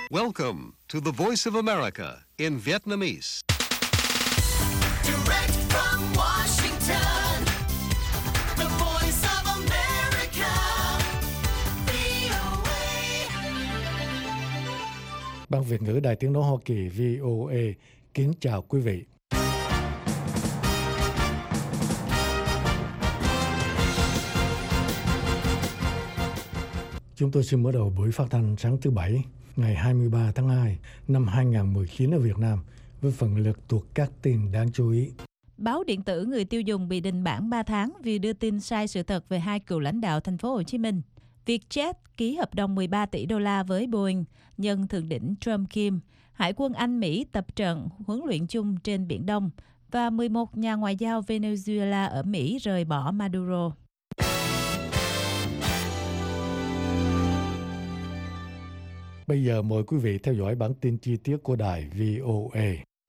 Welcome to the Voice of America in Vietnamese. Direct from Washington, the Voice of America, VOA. Ban Việt ngữ Đài Tiếng nói Hoa Kỳ VOA kính chào quý vị. Chúng tôi xin mở đầu buổi phát thanh sáng thứ Bảy, ngày 23 tháng 2 năm 2019 ở Việt Nam với phần lượt thuộc các tin đáng chú ý. Báo điện tử Người tiêu dùng bị đình bản 3 tháng vì đưa tin sai sự thật về hai cựu lãnh đạo thành phố Hồ Chí Minh. Vietjet ký hợp đồng 13 tỷ đô la với Boeing nhân thượng đỉnh Trump-Kim. Hải quân Anh Mỹ tập trận huấn luyện chung trên Biển Đông và 11 nhà ngoại giao Venezuela ở Mỹ rời bỏ Maduro. Bây giờ mời quý vị theo dõi bản tin chi tiết của đài VOA.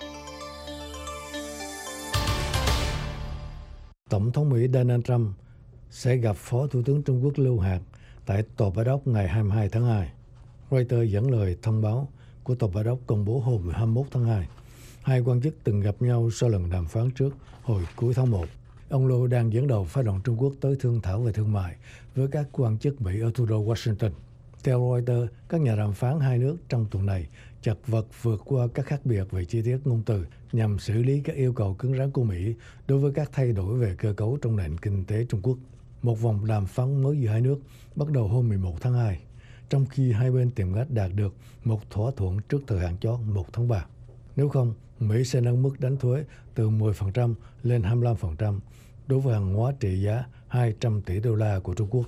Tổng thống Mỹ Donald Trump sẽ gặp Phó Thủ tướng Trung Quốc Lưu Hạc tại Tòa Bạch Ốc ngày 22 tháng 2. Reuters dẫn lời thông báo của Tòa Bạch Ốc công bố hôm 21 tháng 2. Hai quan chức từng gặp nhau sau lần đàm phán trước hồi cuối tháng 1. Ông Lưu đang dẫn đầu phái đoàn Trung Quốc tới thương thảo về thương mại với các quan chức Mỹ ở thủ đô Washington. Theo Reuters, các nhà đàm phán hai nước trong tuần này chật vật vượt qua các khác biệt về chi tiết ngôn từ nhằm xử lý các yêu cầu cứng rắn của Mỹ đối với các thay đổi về cơ cấu trong nền kinh tế Trung Quốc. Một vòng đàm phán mới giữa hai nước bắt đầu hôm 11 tháng 2, trong khi hai bên tìm cách đạt được một thỏa thuận trước thời hạn chót 1 tháng 3. Nếu không, Mỹ sẽ nâng mức đánh thuế từ 10% lên 25% đối với hàng hóa trị giá 200 tỷ đô la của Trung Quốc.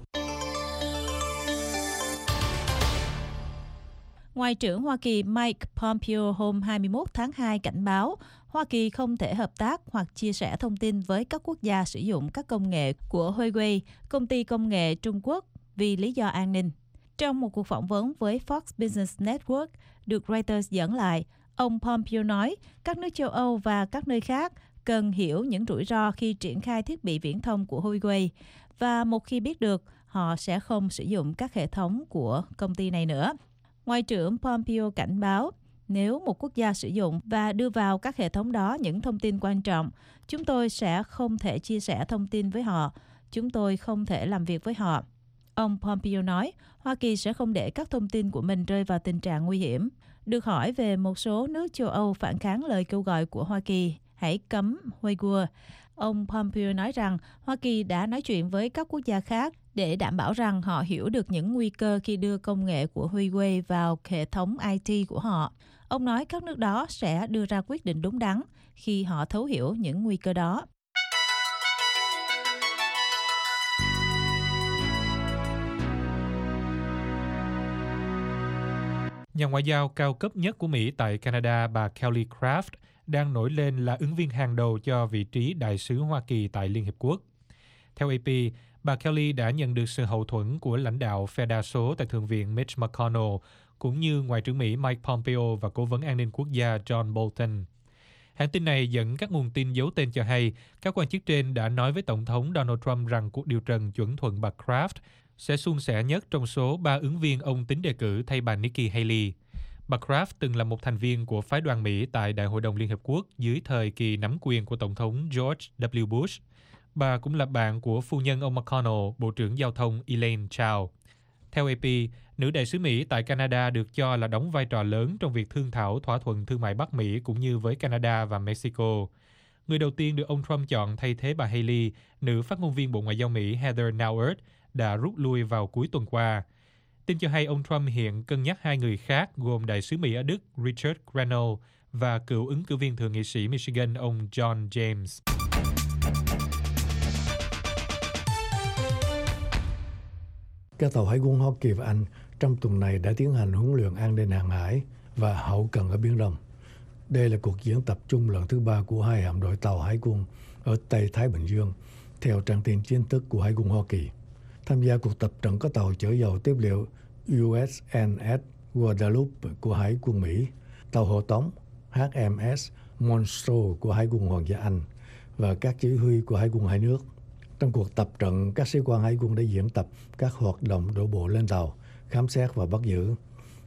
Ngoại trưởng Hoa Kỳ Mike Pompeo hôm 21 tháng 2 cảnh báo Hoa Kỳ không thể hợp tác hoặc chia sẻ thông tin với các quốc gia sử dụng các công nghệ của Huawei, công ty công nghệ Trung Quốc, vì lý do an ninh. Trong một cuộc phỏng vấn với Fox Business Network được Reuters dẫn lại, ông Pompeo nói các nước châu Âu và các nơi khác cần hiểu những rủi ro khi triển khai thiết bị viễn thông của Huawei và một khi biết được, họ sẽ không sử dụng các hệ thống của công ty này nữa. Ngoại trưởng Pompeo cảnh báo, nếu một quốc gia sử dụng và đưa vào các hệ thống đó những thông tin quan trọng, chúng tôi sẽ không thể chia sẻ thông tin với họ, chúng tôi không thể làm việc với họ. Ông Pompeo nói, Hoa Kỳ sẽ không để các thông tin của mình rơi vào tình trạng nguy hiểm. Được hỏi về một số nước châu Âu phản kháng lời kêu gọi của Hoa Kỳ, hãy cấm Uyghur, ông Pompeo nói rằng Hoa Kỳ đã nói chuyện với các quốc gia khác để đảm bảo rằng họ hiểu được những nguy cơ khi đưa công nghệ của Huawei vào hệ thống IT của họ. Ông nói các nước đó sẽ đưa ra quyết định đúng đắn khi họ thấu hiểu những nguy cơ đó. Nhà ngoại giao cao cấp nhất của Mỹ tại Canada, bà Kelly Craft, đang nổi lên là ứng viên hàng đầu cho vị trí đại sứ Hoa Kỳ tại Liên Hiệp Quốc. Theo AP, bà Kelly đã nhận được sự hậu thuẫn của lãnh đạo phe đa số tại Thượng viện Mitch McConnell, cũng như Ngoại trưởng Mỹ Mike Pompeo và Cố vấn An ninh Quốc gia John Bolton. Hãng tin này dẫn các nguồn tin giấu tên cho hay, các quan chức trên đã nói với Tổng thống Donald Trump rằng cuộc điều trần chuẩn thuận bà Craft sẽ suôn sẻ nhất trong số 3 ứng viên ông tính đề cử thay bà Nikki Haley. Bà Craft từng là một thành viên của phái đoàn Mỹ tại Đại hội đồng Liên Hợp Quốc dưới thời kỳ nắm quyền của Tổng thống George W. Bush. Bà cũng là bạn của phu nhân ông McConnell, Bộ trưởng Giao thông Elaine Chao. Theo AP, nữ đại sứ Mỹ tại Canada được cho là đóng vai trò lớn trong việc thương thảo thỏa thuận thương mại Bắc Mỹ cũng như với Canada và Mexico. Người đầu tiên được ông Trump chọn thay thế bà Haley, nữ phát ngôn viên Bộ Ngoại giao Mỹ Heather Nauert, đã rút lui vào cuối tuần qua. Tin cho hay ông Trump hiện cân nhắc hai người khác gồm đại sứ Mỹ ở Đức Richard Grenell và cựu ứng cử viên thượng nghị sĩ Michigan ông John James. Các tàu hải quân Hoa Kỳ và Anh trong tuần này đã tiến hành huấn luyện an ninh hàng hải và hậu cần ở Biển Đông. Đây là cuộc diễn tập chung lần thứ 3 của hai hạm đội tàu hải quân ở Tây Thái Bình Dương, theo trang tin chính thức của Hải quân Hoa Kỳ. Tham gia cuộc tập trận có tàu chở dầu tiếp liệu USNS Guadalupe của Hải quân Mỹ, tàu hộ tống HMS Monroe của Hải quân Hoàng gia Anh và các chỉ huy của Hải quân hai nước. Trong cuộc tập trận, các sĩ quan hải quân đã diễn tập các hoạt động đổ bộ lên tàu, khám xét và bắt giữ.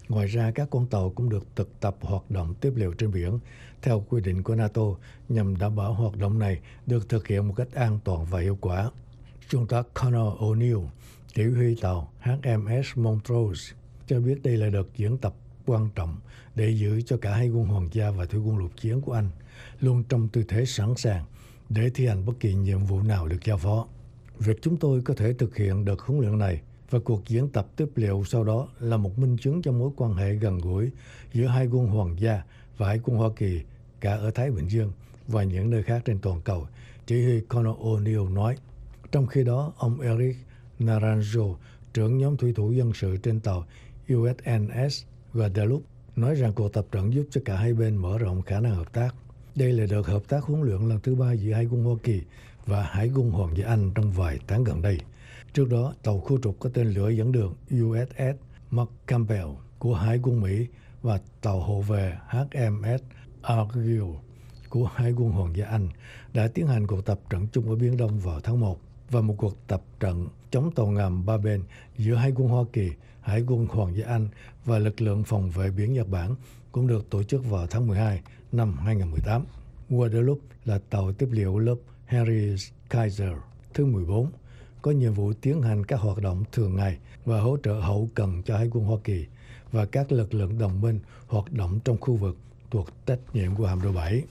Ngoài ra, các con tàu cũng được thực tập hoạt động tiếp liệu trên biển theo quy định của NATO nhằm đảm bảo hoạt động này được thực hiện một cách an toàn và hiệu quả. Trung tá Conor O'Neill, chỉ huy tàu HMS Montrose, cho biết đây là đợt diễn tập quan trọng để giữ cho cả hai quân hoàng gia và thủy quân lục chiến của Anh luôn trong tư thế sẵn sàng để thi hành bất kỳ nhiệm vụ nào được giao phó. Việc chúng tôi có thể thực hiện đợt huấn luyện này và cuộc diễn tập tiếp liệu sau đó là một minh chứng cho mối quan hệ gần gũi giữa hai quân hoàng gia và hải quân Hoa Kỳ cả ở Thái Bình Dương và những nơi khác trên toàn cầu, chỉ huy Conor O'Neill nói. Trong khi đó, ông Eric Naranjo, trưởng nhóm thủy thủ dân sự trên tàu USNS Guadalupe, nói rằng cuộc tập trận giúp cho cả hai bên mở rộng khả năng hợp tác. Đây là đợt hợp tác huấn luyện lần thứ 3 giữa hai quân Hoa Kỳ và Hải quân Hoàng gia Anh trong vài tháng gần đây. Trước đó, tàu khu trục có tên lửa dẫn đường USS Mark Campbell của Hải quân Mỹ và tàu hộ vệ HMS Argyll của Hải quân Hoàng gia Anh đã tiến hành cuộc tập trận chung ở Biển Đông vào tháng 1 và một cuộc tập trận chống tàu ngầm ba bên giữa Hải quân Hoa Kỳ, Hải quân Hoàng gia Anh và lực lượng phòng vệ biển Nhật Bản cũng được tổ chức vào tháng 12 năm 2018. Guadalupe là tàu tiếp liệu lớp Henry Kaiser thứ 14, có nhiệm vụ tiến hành các hoạt động thường ngày và hỗ trợ hậu cần cho Hải quân Hoa Kỳ và các lực lượng đồng minh hoạt động trong khu vực thuộc trách nhiệm của hạm đội 7.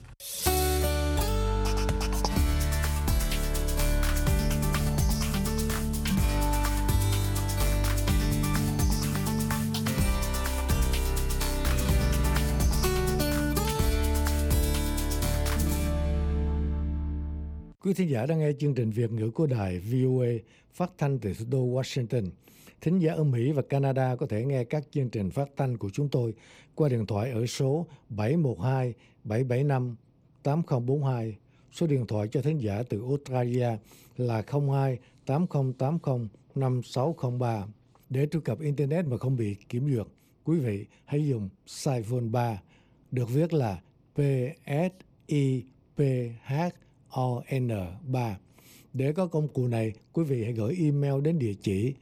Quý thính giả đang nghe chương trình Việt ngữ của đài VOA phát thanh từ thủ đô Washington. Thính giả ở Mỹ và Canada có thể nghe các chương trình phát thanh của chúng tôi qua điện thoại ở số 712-775-8042. Số điện thoại cho thính giả từ Australia là 02-8080-5603. Để truy cập Internet mà không bị kiểm duyệt, quý vị hãy dùng Siphone 3, được viết là PSIPHON3. Để có công cụ này, quý vị hãy gửi email đến địa chỉ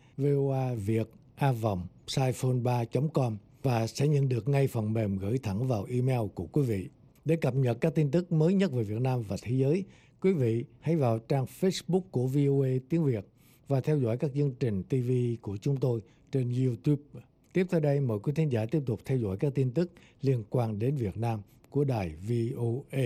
voaviet@siphone3.com và sẽ nhận được ngay phần mềm gửi thẳng vào email của quý vị. Để cập nhật các tin tức mới nhất về Việt Nam và thế giới, quý vị hãy vào trang Facebook của VOA tiếng Việt và theo dõi các chương trình TV của chúng tôi trên YouTube. Tiếp theo đây, mời quý thính giả tiếp tục theo dõi các tin tức liên quan đến Việt Nam của đài VOA.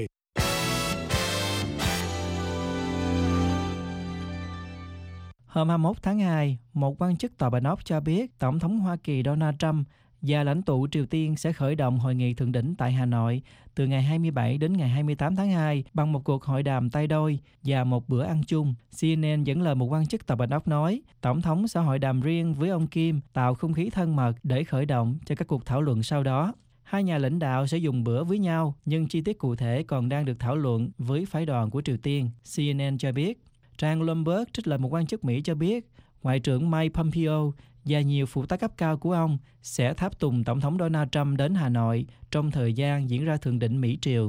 Hôm 21 tháng 2, một quan chức Tòa Bạch Ốc cho biết Tổng thống Hoa Kỳ Donald Trump và lãnh tụ Triều Tiên sẽ khởi động hội nghị thượng đỉnh tại Hà Nội từ ngày 27 đến ngày 28 tháng 2 bằng một cuộc hội đàm tay đôi và một bữa ăn chung. CNN dẫn lời một quan chức Tòa Bạch Ốc nói, Tổng thống sẽ hội đàm riêng với ông Kim, tạo không khí thân mật để khởi động cho các cuộc thảo luận sau đó. Hai nhà lãnh đạo sẽ dùng bữa với nhau, nhưng chi tiết cụ thể còn đang được thảo luận với phái đoàn của Triều Tiên, CNN cho biết. Trang Bloomberg trích lời một quan chức Mỹ cho biết, Ngoại trưởng Mike Pompeo và nhiều phụ tá cấp cao của ông sẽ tháp tùng Tổng thống Donald Trump đến Hà Nội trong thời gian diễn ra thượng đỉnh Mỹ-Triều.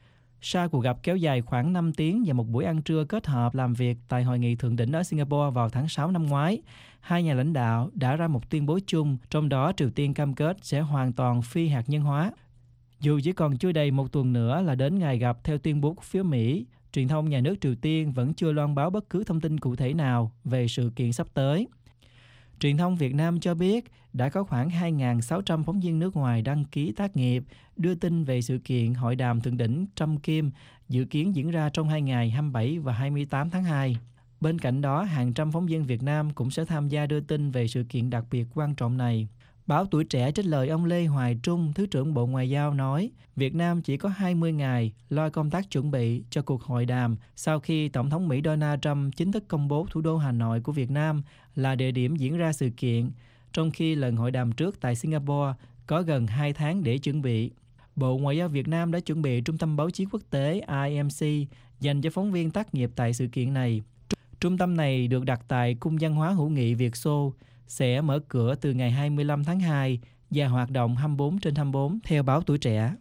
Sau cuộc gặp kéo dài khoảng 5 tiếng và một buổi ăn trưa kết hợp làm việc tại hội nghị thượng đỉnh ở Singapore vào tháng 6 năm ngoái, hai nhà lãnh đạo đã ra một tuyên bố chung, trong đó Triều Tiên cam kết sẽ hoàn toàn phi hạt nhân hóa. Dù chỉ còn chưa đầy một tuần nữa là đến ngày gặp theo tuyên bố của phía Mỹ, truyền thông nhà nước Triều Tiên vẫn chưa loan báo bất cứ thông tin cụ thể nào về sự kiện sắp tới. Truyền thông Việt Nam cho biết đã có khoảng 2.600 phóng viên nước ngoài đăng ký tác nghiệp đưa tin về sự kiện hội đàm thượng đỉnh Trump-Kim dự kiến diễn ra trong 2 ngày 27 và 28 tháng 2. Bên cạnh đó, hàng trăm phóng viên Việt Nam cũng sẽ tham gia đưa tin về sự kiện đặc biệt quan trọng này. Báo Tuổi Trẻ trích lời ông Lê Hoài Trung, Thứ trưởng Bộ Ngoại giao nói, Việt Nam chỉ có 20 ngày lo công tác chuẩn bị cho cuộc hội đàm sau khi Tổng thống Mỹ Donald Trump chính thức công bố thủ đô Hà Nội của Việt Nam là địa điểm diễn ra sự kiện, trong khi lần hội đàm trước tại Singapore có gần 2 tháng để chuẩn bị. Bộ Ngoại giao Việt Nam đã chuẩn bị Trung tâm Báo chí Quốc tế IMC dành cho phóng viên tác nghiệp tại sự kiện này. Trung tâm này được đặt tại Cung văn hóa hữu nghị Việt Xô, sẽ mở cửa từ ngày 25 tháng 2 và hoạt động 24/24 theo báo Tuổi Trẻ.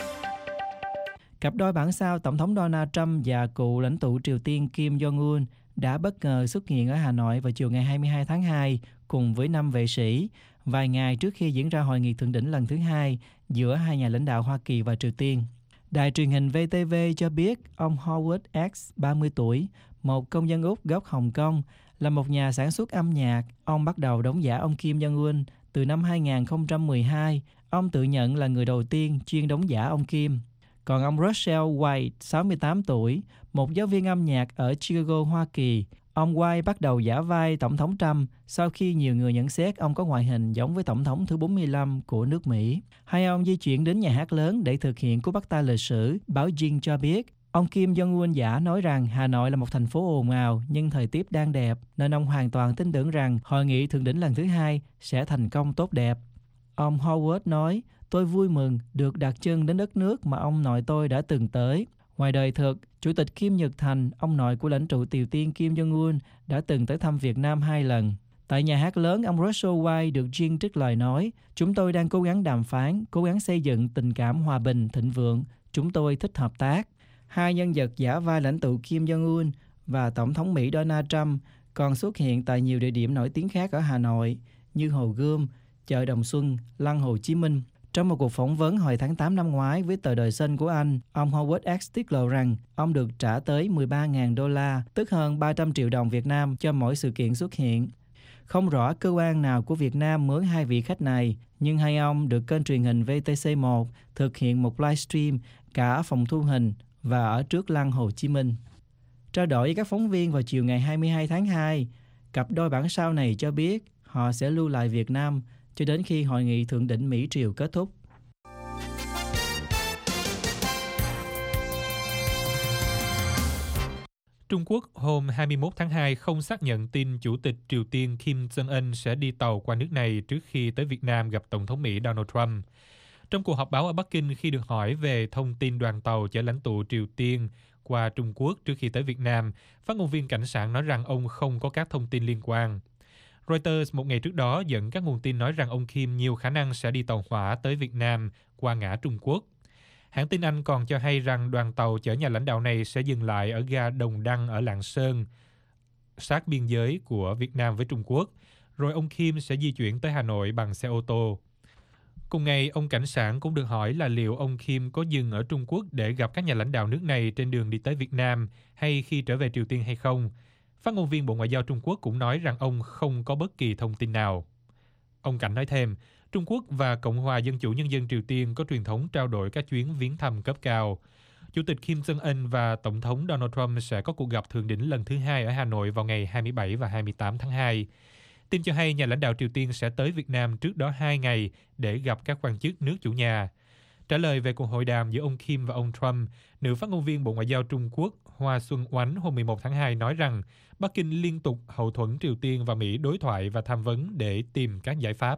Cặp đôi bản sao Tổng thống Donald Trump và cựu lãnh tụ Triều Tiên Kim Jong-un đã bất ngờ xuất hiện ở Hà Nội vào chiều ngày 22 tháng 2 cùng với 5 vệ sĩ, vài ngày trước khi diễn ra hội nghị thượng đỉnh lần thứ 2 giữa hai nhà lãnh đạo Hoa Kỳ và Triều Tiên. Đài truyền hình VTV cho biết ông Howard X, 30 tuổi, một công dân Úc gốc Hồng Kông, là một nhà sản xuất âm nhạc. Ông bắt đầu đóng giả ông Kim Jong-un từ năm 2012. Ông tự nhận là người đầu tiên chuyên đóng giả ông Kim. Còn ông Russell White, 68 tuổi, một giáo viên âm nhạc ở Chicago, Hoa Kỳ. Ông White bắt đầu giả vai Tổng thống Trump sau khi nhiều người nhận xét ông có ngoại hình giống với Tổng thống thứ 45 của nước Mỹ. Hai ông di chuyển đến nhà hát lớn để thực hiện cú bắt tay lịch sử. Báo Jing cho biết, ông Kim Jong-un giả nói rằng Hà Nội là một thành phố ồn ào nhưng thời tiết đang đẹp, nên ông hoàn toàn tin tưởng rằng hội nghị thượng đỉnh lần thứ 2 sẽ thành công tốt đẹp. Ông Howard nói, tôi vui mừng được đặt chân đến đất nước mà ông nội tôi đã từng tới. Ngoài đời thực, Chủ tịch Kim Nhật Thành, ông nội của lãnh tụ Triều Tiên Kim Jong-un, đã từng tới thăm Việt Nam 2 lần. Tại nhà hát lớn, ông Russell White được Jin trích lời nói, chúng tôi đang cố gắng đàm phán, cố gắng xây dựng tình cảm hòa bình, thịnh vượng. Chúng tôi thích hợp tác. Hai nhân vật giả vai lãnh tụ Kim Jong-un và Tổng thống Mỹ Donald Trump còn xuất hiện tại nhiều địa điểm nổi tiếng khác ở Hà Nội như Hồ Gươm, chợ Đồng Xuân, Lăng Hồ Chí Minh. Trong một cuộc phỏng vấn hồi tháng 8 năm ngoái với tờ Đời Xanh của Anh, ông Howard X tiết lộ rằng ông được trả tới 13.000 đô la, tức hơn 300 triệu đồng Việt Nam cho mỗi sự kiện xuất hiện. Không rõ cơ quan nào của Việt Nam mướn hai vị khách này, nhưng hai ông được kênh truyền hình VTC1 thực hiện một livestream cả ở phòng thu hình và ở trước Lăng Hồ Chí Minh. Trao đổi với các phóng viên vào chiều ngày 22 tháng 2, cặp đôi bản sao này cho biết họ sẽ lưu lại Việt Nam cho đến khi hội nghị thượng đỉnh Mỹ-Triều kết thúc. Trung Quốc hôm 21 tháng 2 không xác nhận tin Chủ tịch Triều Tiên Kim Jong-un sẽ đi tàu qua nước này trước khi tới Việt Nam gặp Tổng thống Mỹ Donald Trump. Trong cuộc họp báo ở Bắc Kinh khi được hỏi về thông tin đoàn tàu chở lãnh tụ Triều Tiên qua Trung Quốc trước khi tới Việt Nam, phát ngôn viên cảnh sát nói rằng ông không có các thông tin liên quan. Reuters một ngày trước đó dẫn các nguồn tin nói rằng ông Kim nhiều khả năng sẽ đi tàu hỏa tới Việt Nam qua ngã Trung Quốc. Hãng tin Anh còn cho hay rằng đoàn tàu chở nhà lãnh đạo này sẽ dừng lại ở ga Đồng Đăng ở Lạng Sơn, sát biên giới của Việt Nam với Trung Quốc, rồi ông Kim sẽ di chuyển tới Hà Nội bằng xe ô tô. Cùng ngày, ông cảnh sát cũng được hỏi là liệu ông Kim có dừng ở Trung Quốc để gặp các nhà lãnh đạo nước này trên đường đi tới Việt Nam hay khi trở về Triều Tiên hay không. Phát ngôn viên Bộ Ngoại giao Trung Quốc cũng nói rằng ông không có bất kỳ thông tin nào. Ông Cảnh nói thêm, Trung Quốc và Cộng hòa Dân chủ Nhân dân Triều Tiên có truyền thống trao đổi các chuyến viếng thăm cấp cao. Chủ tịch Kim Jong-un và Tổng thống Donald Trump sẽ có cuộc gặp thượng đỉnh lần thứ 2 ở Hà Nội vào ngày 27 và 28 tháng 2. Tin cho hay nhà lãnh đạo Triều Tiên sẽ tới Việt Nam trước đó 2 ngày để gặp các quan chức nước chủ nhà. Trả lời về cuộc hội đàm giữa ông Kim và ông Trump, nữ phát ngôn viên Bộ Ngoại giao Trung Quốc Hoa Xuân Oánh hôm 11 tháng 2 nói rằng Bắc Kinh liên tục hậu thuẫn Triều Tiên và Mỹ đối thoại và tham vấn để tìm các giải pháp.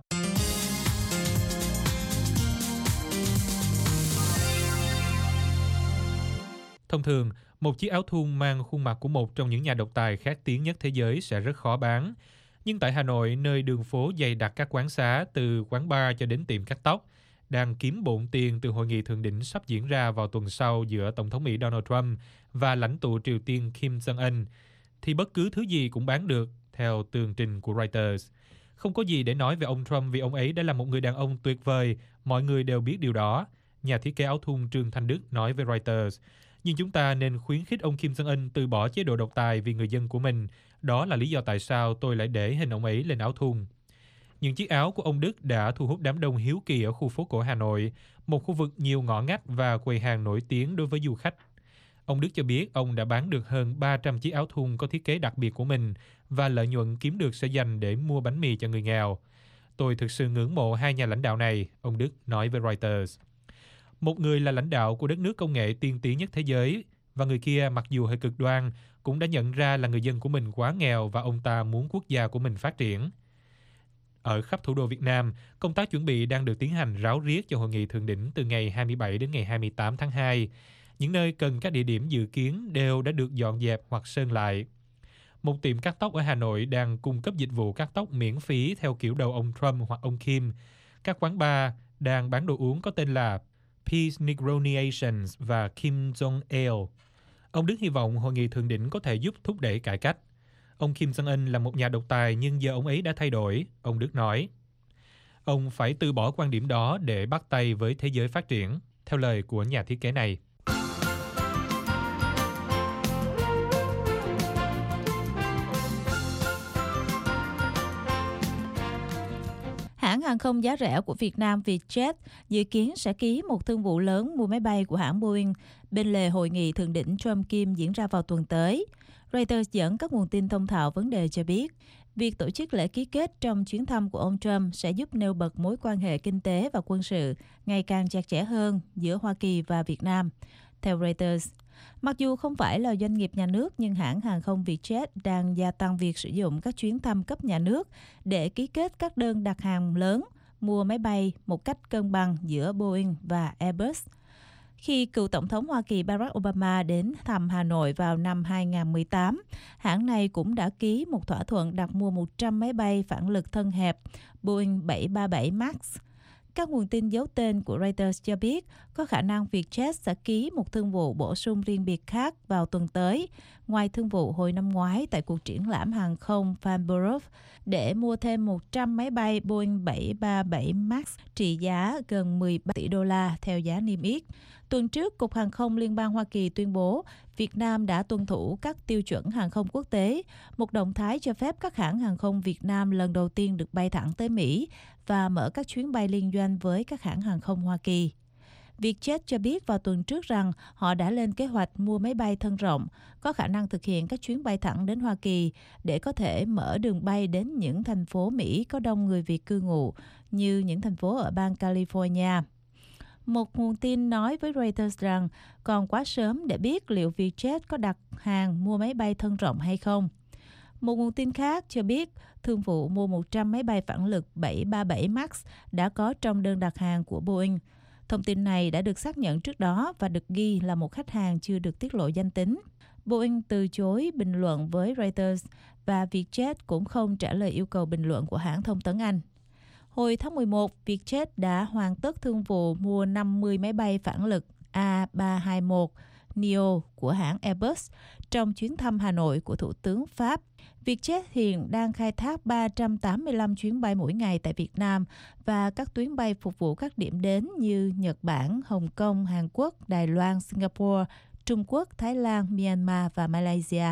Thông thường, một chiếc áo thun mang khuôn mặt của một trong những nhà độc tài khét tiếng nhất thế giới sẽ rất khó bán. Nhưng tại Hà Nội, nơi đường phố dày đặc các quán xá từ quán bar cho đến tiệm cắt tóc, đang kiếm bộn tiền từ hội nghị thượng đỉnh sắp diễn ra vào tuần sau giữa Tổng thống Mỹ Donald Trump và lãnh tụ Triều Tiên Kim Jong-un, thì bất cứ thứ gì cũng bán được, theo tường trình của Reuters. Không có gì để nói về ông Trump vì ông ấy đã là một người đàn ông tuyệt vời, mọi người đều biết điều đó, nhà thiết kế áo thun Trương Thanh Đức nói với Reuters. Nhưng chúng ta nên khuyến khích ông Kim Jong-un từ bỏ chế độ độc tài vì người dân của mình. Đó là lý do tại sao tôi lại để hình ông ấy lên áo thun. Những chiếc áo của ông Đức đã thu hút đám đông hiếu kỳ ở khu phố cổ Hà Nội, một khu vực nhiều ngõ ngách và quầy hàng nổi tiếng đối với du khách. Ông Đức cho biết ông đã bán được hơn 300 chiếc áo thun có thiết kế đặc biệt của mình và lợi nhuận kiếm được sẽ dành để mua bánh mì cho người nghèo. Tôi thực sự ngưỡng mộ hai nhà lãnh đạo này, ông Đức nói với Reuters. Một người là lãnh đạo của đất nước công nghệ tiên tiến nhất thế giới, và người kia mặc dù hơi cực đoan, cũng đã nhận ra là người dân của mình quá nghèo và ông ta muốn quốc gia của mình phát triển. Ở khắp thủ đô Việt Nam, công tác chuẩn bị đang được tiến hành ráo riết cho hội nghị thượng đỉnh từ ngày 27 đến ngày 28 tháng 2. Những nơi cần các địa điểm dự kiến đều đã được dọn dẹp hoặc sơn lại. Một tiệm cắt tóc ở Hà Nội đang cung cấp dịch vụ cắt tóc miễn phí theo kiểu đầu ông Trump hoặc ông Kim. Các quán bar đang bán đồ uống có tên là Peace Negroniations và Kim Jong Ale. Ông Đức hy vọng hội nghị thượng đỉnh có thể giúp thúc đẩy cải cách. Ông Kim Jong-un là một nhà độc tài nhưng giờ ông ấy đã thay đổi, ông Đức nói. Ông phải từ bỏ quan điểm đó để bắt tay với thế giới phát triển, theo lời của nhà thiết kế này. Hãng hàng không giá rẻ của Việt Nam Vietjet dự kiến sẽ ký một thương vụ lớn mua máy bay của hãng Boeing bên lề hội nghị thượng đỉnh Trump-Kim diễn ra vào tuần tới. Reuters dẫn các nguồn tin thông thạo vấn đề cho biết, việc tổ chức lễ ký kết trong chuyến thăm của ông Trump sẽ giúp nêu bật mối quan hệ kinh tế và quân sự ngày càng chặt chẽ hơn giữa Hoa Kỳ và Việt Nam. Theo Reuters, mặc dù không phải là doanh nghiệp nhà nước, nhưng hãng hàng không Vietjet đang gia tăng việc sử dụng các chuyến thăm cấp nhà nước để ký kết các đơn đặt hàng lớn, mua máy bay một cách cân bằng giữa Boeing và Airbus. Khi cựu Tổng thống Hoa Kỳ Barack Obama đến thăm Hà Nội vào năm 2018, hãng này cũng đã ký một thỏa thuận đặt mua 100 máy bay phản lực thân hẹp Boeing 737 MAX. Các nguồn tin giấu tên của Reuters cho biết có khả năng Vietjet sẽ ký một thương vụ bổ sung riêng biệt khác vào tuần tới, ngoài thương vụ hồi năm ngoái tại cuộc triển lãm hàng không Farnborough, để mua thêm 100 máy bay Boeing 737 MAX trị giá gần 13 tỷ đô la theo giá niêm yết. Tuần trước, Cục Hàng không Liên bang Hoa Kỳ tuyên bố Việt Nam đã tuân thủ các tiêu chuẩn hàng không quốc tế, một động thái cho phép các hãng hàng không Việt Nam lần đầu tiên được bay thẳng tới Mỹ và mở các chuyến bay liên doanh với các hãng hàng không Hoa Kỳ. Vietjet cho biết vào tuần trước rằng họ đã lên kế hoạch mua máy bay thân rộng, có khả năng thực hiện các chuyến bay thẳng đến Hoa Kỳ để có thể mở đường bay đến những thành phố Mỹ có đông người Việt cư ngụ, như những thành phố ở bang California. Một nguồn tin nói với Reuters rằng còn quá sớm để biết liệu Vietjet có đặt hàng mua máy bay thân rộng hay không. Một nguồn tin khác cho biết thương vụ mua 100 máy bay phản lực 737 MAX đã có trong đơn đặt hàng của Boeing. Thông tin này đã được xác nhận trước đó và được ghi là một khách hàng chưa được tiết lộ danh tính. Boeing từ chối bình luận với Reuters và Vietjet cũng không trả lời yêu cầu bình luận của hãng thông tấn Anh. Hồi tháng 11, Vietjet đã hoàn tất thương vụ mua 50 máy bay phản lực A321 Neo của hãng Airbus trong chuyến thăm Hà Nội của Thủ tướng Pháp. Vietjet hiện đang khai thác 385 chuyến bay mỗi ngày tại Việt Nam và các tuyến bay phục vụ các điểm đến như Nhật Bản, Hồng Kông, Hàn Quốc, Đài Loan, Singapore, Trung Quốc, Thái Lan, Myanmar và Malaysia.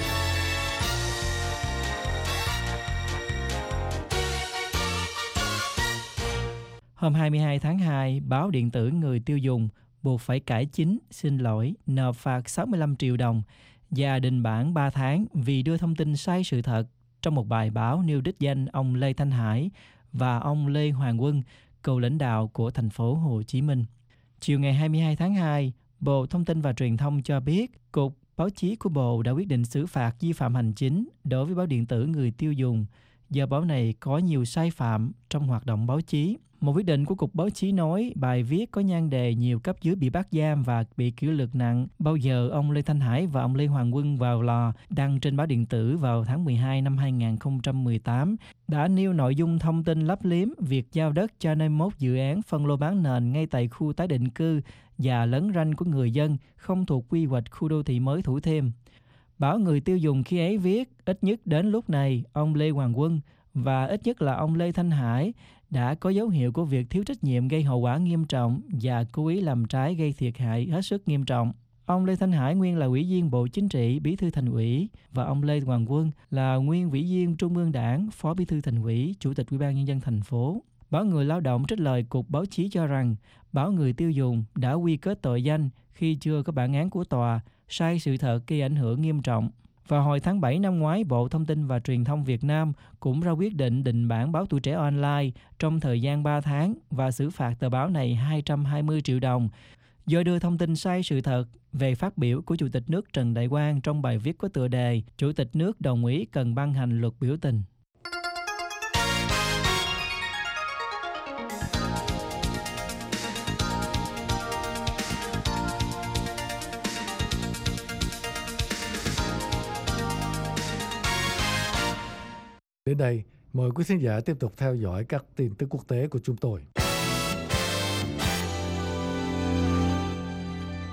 Hôm 22 tháng 2, báo điện tử Người tiêu dùng buộc phải cải chính, xin lỗi, nộp phạt 65 triệu đồng và đình bản 3 tháng vì đưa thông tin sai sự thật trong một bài báo nêu đích danh ông Lê Thanh Hải và ông Lê Hoàng Quân, cựu lãnh đạo của thành phố Hồ Chí Minh. Chiều ngày 22 tháng 2, Bộ Thông tin và Truyền thông cho biết Cục Báo chí của Bộ đã quyết định xử phạt vi phạm hành chính đối với báo điện tử Người tiêu dùng do báo này có nhiều sai phạm trong hoạt động báo chí. Một quyết định của Cục Báo chí nói bài viết có nhan đề nhiều cấp dưới bị bắt giam và bị kỷ luật nặng bao giờ ông Lê Thanh Hải và ông Lê Hoàng Quân vào lò đăng trên báo điện tử vào tháng 12 năm 2018 đã nêu nội dung thông tin lấp liếm việc giao đất cho 51 dự án phân lô bán nền ngay tại khu tái định cư và lấn ranh của người dân không thuộc quy hoạch khu đô thị mới Thủ Thiêm. Báo Người tiêu dùng khi ấy viết ít nhất đến lúc này ông Lê Hoàng Quân và ít nhất là ông Lê Thanh Hải đã có dấu hiệu của việc thiếu trách nhiệm gây hậu quả nghiêm trọng và cố ý làm trái gây thiệt hại hết sức nghiêm trọng. Ông Lê Thanh Hải nguyên là Ủy viên Bộ Chính trị, Bí thư Thành ủy và ông Lê Hoàng Quân là nguyên Ủy viên Trung ương Đảng, Phó Bí thư Thành ủy, Chủ tịch Ủy ban Nhân dân thành phố. Báo Người Lao động trích lời Cục Báo chí cho rằng báo Người tiêu dùng đã quy kết tội danh khi chưa có bản án của tòa, sai sự thật gây ảnh hưởng nghiêm trọng. Vào hồi tháng 7 năm ngoái, Bộ Thông tin và Truyền thông Việt Nam cũng ra quyết định đình bản báo Tuổi Trẻ Online trong thời gian 3 tháng và xử phạt tờ báo này 220 triệu đồng do đưa thông tin sai sự thật về phát biểu của Chủ tịch nước Trần Đại Quang trong bài viết có tựa đề Chủ tịch nước đồng ý cần ban hành luật biểu tình. Đến đây, mời quý khán giả tiếp tục theo dõi các tin tức quốc tế của chúng tôi.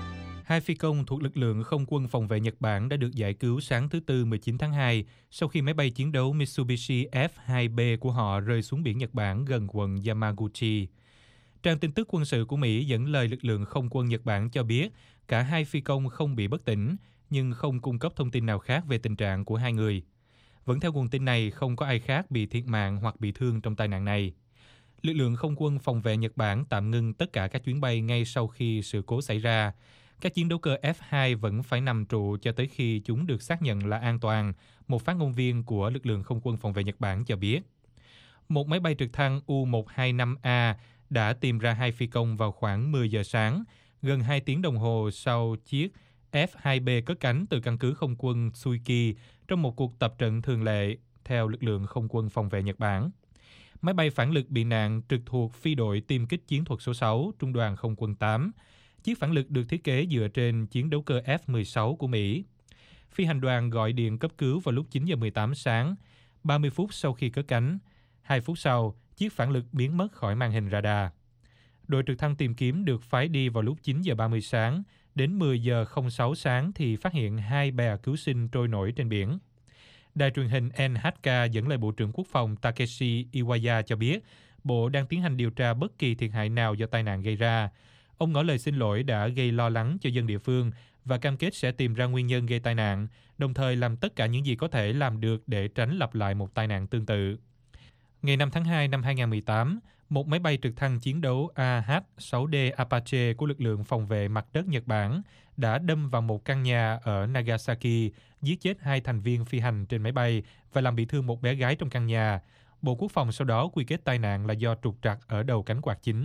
2 phi công thuộc lực lượng không quân phòng vệ Nhật Bản đã được giải cứu sáng thứ Tư 19 tháng 2 sau khi máy bay chiến đấu Mitsubishi F-2B của họ rơi xuống biển Nhật Bản gần quận Yamaguchi. Trang tin tức quân sự của Mỹ dẫn lời lực lượng không quân Nhật Bản cho biết cả 2 phi công không bị bất tỉnh, nhưng không cung cấp thông tin nào khác về tình trạng của 2 người. Vẫn theo nguồn tin này, không có ai khác bị thiệt mạng hoặc bị thương trong tai nạn này. Lực lượng không quân phòng vệ Nhật Bản tạm ngưng tất cả các chuyến bay ngay sau khi sự cố xảy ra. Các chiến đấu cơ F-2 vẫn phải nằm trụ cho tới khi chúng được xác nhận là an toàn, một phát ngôn viên của lực lượng không quân phòng vệ Nhật Bản cho biết. Một máy bay trực thăng U-125A đã tìm ra 2 phi công vào khoảng 10 giờ sáng, gần 2 tiếng đồng hồ sau chiếc F-2B cất cánh từ căn cứ không quân Tsuiki trong một cuộc tập trận thường lệ, theo lực lượng không quân phòng vệ Nhật Bản. Máy bay phản lực bị nạn trực thuộc phi đội tiêm kích chiến thuật số 6, Trung đoàn Không quân 8. Chiếc phản lực được thiết kế dựa trên chiến đấu cơ F-16 của Mỹ. Phi hành đoàn gọi điện cấp cứu vào lúc 9 giờ 18 sáng, 30 phút sau khi cất cánh. 2 phút sau, chiếc phản lực biến mất khỏi màn hình radar. Đội trực thăng tìm kiếm được phái đi vào lúc 9 giờ 30 sáng, đến 10 giờ 06 sáng thì phát hiện 2 bè cứu sinh trôi nổi trên biển. Đài truyền hình NHK dẫn lời Bộ trưởng Quốc phòng Takeshi Iwaya cho biết, Bộ đang tiến hành điều tra bất kỳ thiệt hại nào do tai nạn gây ra. Ông ngỏ lời xin lỗi đã gây lo lắng cho dân địa phương và cam kết sẽ tìm ra nguyên nhân gây tai nạn, đồng thời làm tất cả những gì có thể làm được để tránh lặp lại một tai nạn tương tự. Ngày 5 tháng 2 năm 2018, một máy bay trực thăng chiến đấu AH-6D Apache của lực lượng phòng vệ mặt đất Nhật Bản đã đâm vào một căn nhà ở Nagasaki, giết chết 2 thành viên phi hành trên máy bay và làm bị thương một bé gái trong căn nhà. Bộ Quốc phòng sau đó quy kết tai nạn là do trục trặc ở đầu cánh quạt chính.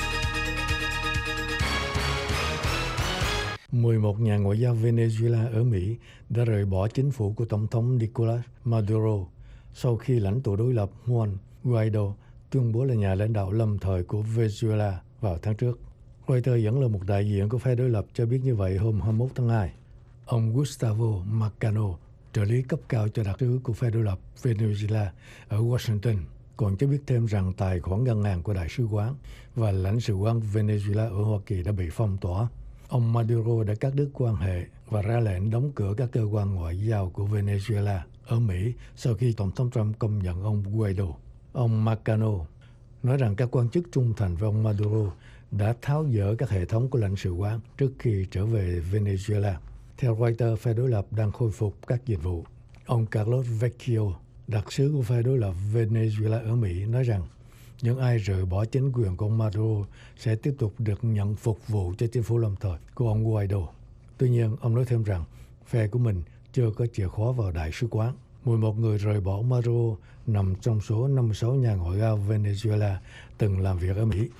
11 nhà ngoại giao Venezuela ở Mỹ đã rời bỏ chính phủ của Tổng thống Nicolas Maduro sau khi lãnh tụ đối lập Juan Guaido tuyên bố là nhà lãnh đạo lâm thời của Venezuela vào tháng trước. Reuters dẫn lời một đại diện của phe đối lập cho biết như vậy hôm 21 tháng 2. Ông Gustavo Marcano, trợ lý cấp cao cho đặc sứ của phe đối lập Venezuela ở Washington, còn cho biết thêm rằng tài khoản ngân hàng của đại sứ quán và lãnh sự quán Venezuela ở Hoa Kỳ đã bị phong tỏa. Ông Maduro đã cắt đứt quan hệ và ra lệnh đóng cửa các cơ quan ngoại giao của Venezuela ở Mỹ sau khi Tổng thống Trump công nhận ông Guaido. Ông Marcano nói rằng các quan chức trung thành với ông Maduro đã tháo dỡ các hệ thống của lãnh sự quán trước khi trở về Venezuela. Theo Reuters, phe đối lập đang khôi phục các dịch vụ. Ông Carlos Vecchio, đặc sứ của phe đối lập Venezuela ở Mỹ, nói rằng những ai rời bỏ chính quyền của ông Maduro sẽ tiếp tục được nhận phục vụ cho chính phủ lâm thời của ông Guaido. Tuy nhiên, ông nói thêm rằng phe của mình chưa có chìa khóa vào đại sứ quán. 11 người rời bỏ Maduro nằm trong số 56 nhà ngoại giao Venezuela từng làm việc ở Mỹ.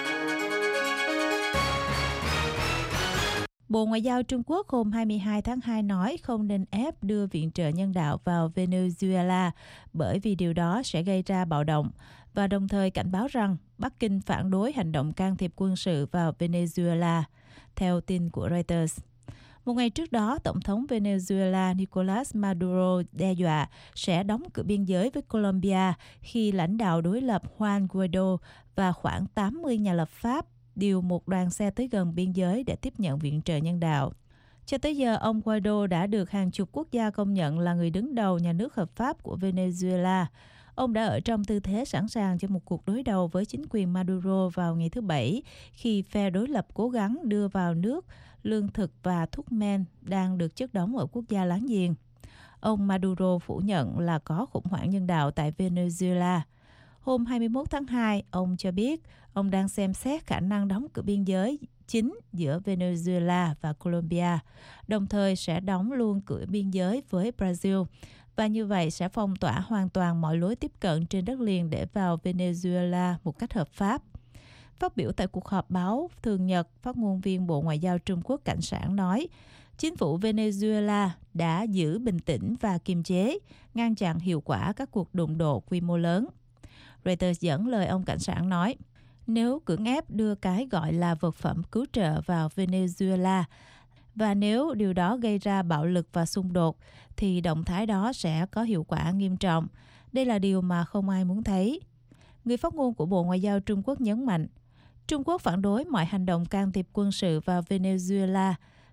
Bộ Ngoại giao Trung Quốc hôm 22 tháng 2 nói không nên ép đưa viện trợ nhân đạo vào Venezuela bởi vì điều đó sẽ gây ra bạo động, và đồng thời cảnh báo rằng Bắc Kinh phản đối hành động can thiệp quân sự vào Venezuela, theo tin của Reuters. Một ngày trước đó, Tổng thống Venezuela Nicolas Maduro đe dọa sẽ đóng cửa biên giới với Colombia khi lãnh đạo đối lập Juan Guaido và khoảng 80 nhà lập pháp điều một đoàn xe tới gần biên giới để tiếp nhận viện trợ nhân đạo. Cho tới giờ, ông Guaido đã được hàng chục quốc gia công nhận là người đứng đầu nhà nước hợp pháp của Venezuela. Ông đã ở trong tư thế sẵn sàng cho một cuộc đối đầu với chính quyền Maduro vào ngày thứ Bảy, khi phe đối lập cố gắng đưa vào nước lương thực và thuốc men đang được chất đóng ở quốc gia láng giềng. Ông Maduro phủ nhận là có khủng hoảng nhân đạo tại Venezuela. Hôm 21 tháng 2, ông cho biết ông đang xem xét khả năng đóng cửa biên giới chính giữa Venezuela và Colombia, đồng thời sẽ đóng luôn cửa biên giới với Brazil, và như vậy sẽ phong tỏa hoàn toàn mọi lối tiếp cận trên đất liền để vào Venezuela một cách hợp pháp. Phát biểu tại cuộc họp báo thường nhật, phát ngôn viên Bộ Ngoại giao Trung Quốc Cảnh Sảng nói, chính phủ Venezuela đã giữ bình tĩnh và kiềm chế, ngăn chặn hiệu quả các cuộc đụng độ quy mô lớn. Reuters dẫn lời ông Cảnh Sảng nói, nếu cưỡng ép đưa cái gọi là vật phẩm cứu trợ vào Venezuela, và nếu điều đó gây ra bạo lực và xung đột, thì động thái đó sẽ có hiệu quả nghiêm trọng. Đây là điều mà không ai muốn thấy. Người phát ngôn của Bộ Ngoại giao Trung Quốc nhấn mạnh, Trung Quốc phản đối mọi hành động can thiệp quân sự vào Venezuela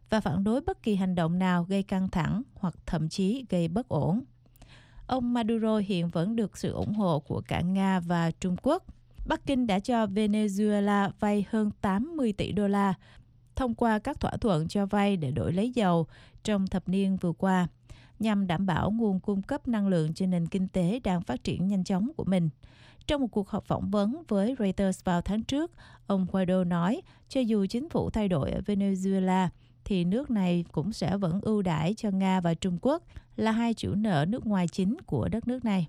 và phản đối bất kỳ hành động nào gây căng thẳng hoặc thậm chí gây bất ổn. Ông Maduro hiện vẫn được sự ủng hộ của cả Nga và Trung Quốc. Bắc Kinh đã cho Venezuela vay hơn 80 tỷ đô la thông qua các thỏa thuận cho vay để đổi lấy dầu trong thập niên vừa qua, nhằm đảm bảo nguồn cung cấp năng lượng cho nền kinh tế đang phát triển nhanh chóng của mình. Trong một cuộc họp phỏng vấn với Reuters vào tháng trước, ông Guaido nói cho dù chính phủ thay đổi ở Venezuela, thì nước này cũng sẽ vẫn ưu đãi cho Nga và Trung Quốc là hai chủ nợ nước ngoài chính của đất nước này.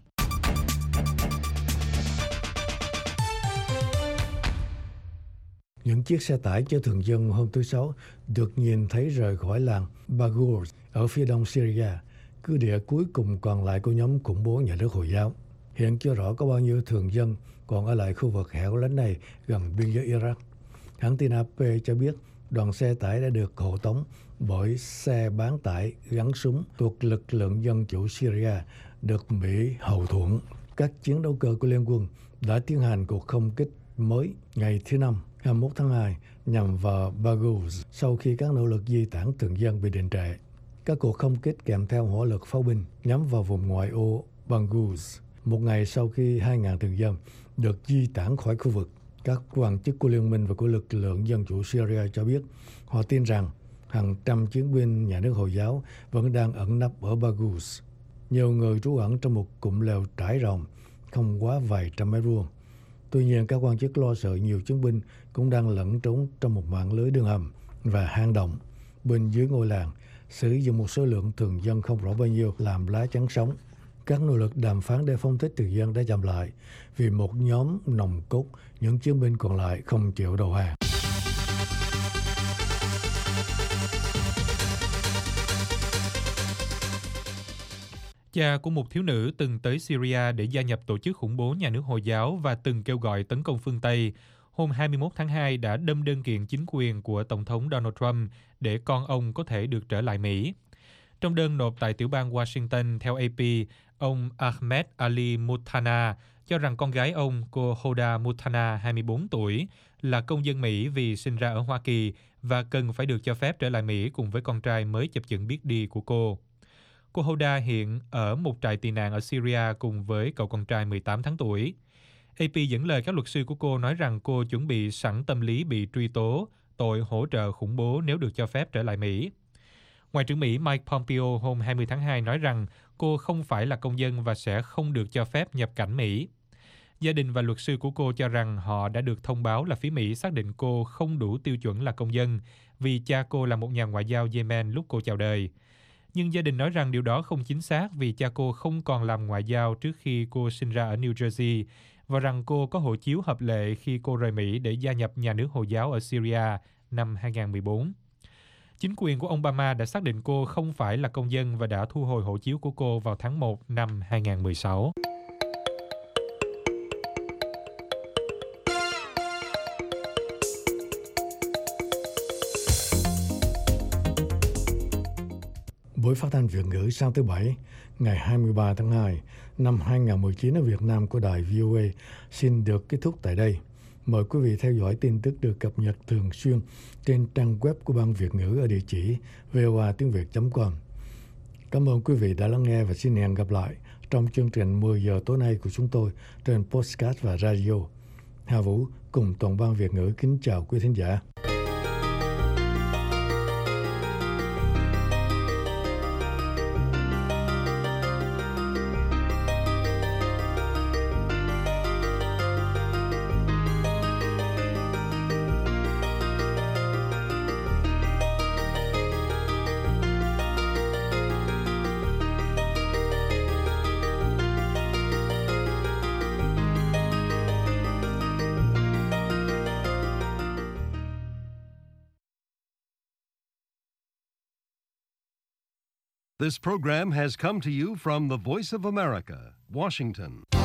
Những chiếc xe tải chở thường dân hôm thứ Sáu được nhìn thấy rời khỏi làng Baghuz ở phía đông Syria, cứ địa cuối cùng còn lại của nhóm khủng bố nhà nước Hồi giáo. Hiện chưa rõ có bao nhiêu thường dân còn ở lại khu vực hẻo lánh này gần biên giới Iraq. Hãng tin AP cho biết đoàn xe tải đã được hộ tống bởi xe bán tải gắn súng thuộc lực lượng dân chủ Syria được Mỹ hậu thuẫn. Các chiến đấu cơ của Liên quân đã tiến hành cuộc không kích mới ngày thứ Năm, 21 tháng 2 nhằm vào Baghuz sau khi các nỗ lực di tản thường dân bị đình trệ. Các cuộc không kích kèm theo hỏa lực pháo binh nhắm vào vùng ngoại ô Baghuz. Một ngày sau khi 2.000 thường dân được di tản khỏi khu vực, các quan chức của Liên minh và của lực lượng dân chủ Syria cho biết họ tin rằng hàng trăm chiến binh nhà nước Hồi giáo vẫn đang ẩn nấp ở Baghuz. Nhiều người trú ẩn trong một cụm lều trải rộng không quá vài trăm mét vuông. Tuy nhiên, các quan chức lo sợ nhiều chiến binh cũng đang lẫn trốn trong một mạng lưới đường hầm và hang động bên dưới ngôi làng, sử dụng một số lượng thường dân không rõ bao nhiêu làm lá chắn sống. Các nỗ lực đàm phán để phóng thích thường dân đã chậm lại vì một nhóm nòng cốt những chiến binh còn lại không chịu đầu hàng. Cha của một thiếu nữ từng tới Syria để gia nhập tổ chức khủng bố nhà nước Hồi giáo và từng kêu gọi tấn công phương Tây, hôm 21 tháng 2 đã đâm đơn kiện chính quyền của Tổng thống Donald Trump để con ông có thể được trở lại Mỹ. Trong đơn nộp tại tiểu bang Washington, theo AP, ông Ahmed Ali Muthana cho rằng con gái ông, cô Hoda Muthana, 24 tuổi, là công dân Mỹ vì sinh ra ở Hoa Kỳ và cần phải được cho phép trở lại Mỹ cùng với con trai mới chập chững biết đi của cô. Cô Hoda hiện ở một trại tị nạn ở Syria cùng với cậu con trai 18 tháng tuổi. AP dẫn lời các luật sư của cô nói rằng cô chuẩn bị sẵn tâm lý bị truy tố tội hỗ trợ khủng bố nếu được cho phép trở lại Mỹ. Ngoại trưởng Mỹ Mike Pompeo hôm 20 tháng 2 nói rằng cô không phải là công dân và sẽ không được cho phép nhập cảnh Mỹ. Gia đình và luật sư của cô cho rằng họ đã được thông báo là phía Mỹ xác định cô không đủ tiêu chuẩn là công dân vì cha cô là một nhà ngoại giao Yemen lúc cô chào đời. Nhưng gia đình nói rằng điều đó không chính xác vì cha cô không còn làm ngoại giao trước khi cô sinh ra ở New Jersey và rằng cô có hộ chiếu hợp lệ khi cô rời Mỹ để gia nhập nhà nước Hồi giáo ở Syria năm 2014. Chính quyền của Obama đã xác định cô không phải là công dân và đã thu hồi hộ chiếu của cô vào tháng 1 năm 2016. Buổi phát thanh Việt ngữ sáng thứ Bảy, ngày 23 tháng 2 năm 2019 ở Việt Nam của đài VOA xin được kết thúc tại đây. Mời quý vị theo dõi tin tức được cập nhật thường xuyên trên trang web của Ban Việt ngữ ở địa chỉ voatiengviet.com. Cảm ơn quý vị đã lắng nghe và xin hẹn gặp lại trong chương trình 10 giờ tối nay của chúng tôi trên podcast và radio. Hà Vũ cùng toàn ban Việt ngữ kính chào quý thính giả. This program has come to you from the Voice of America, Washington.